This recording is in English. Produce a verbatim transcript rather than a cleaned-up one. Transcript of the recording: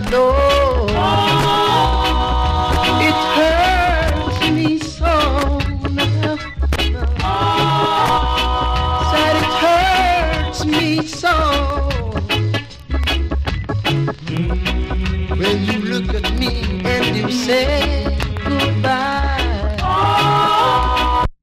door. It hurts me so now. Said it hurts me so. When you look at me and you say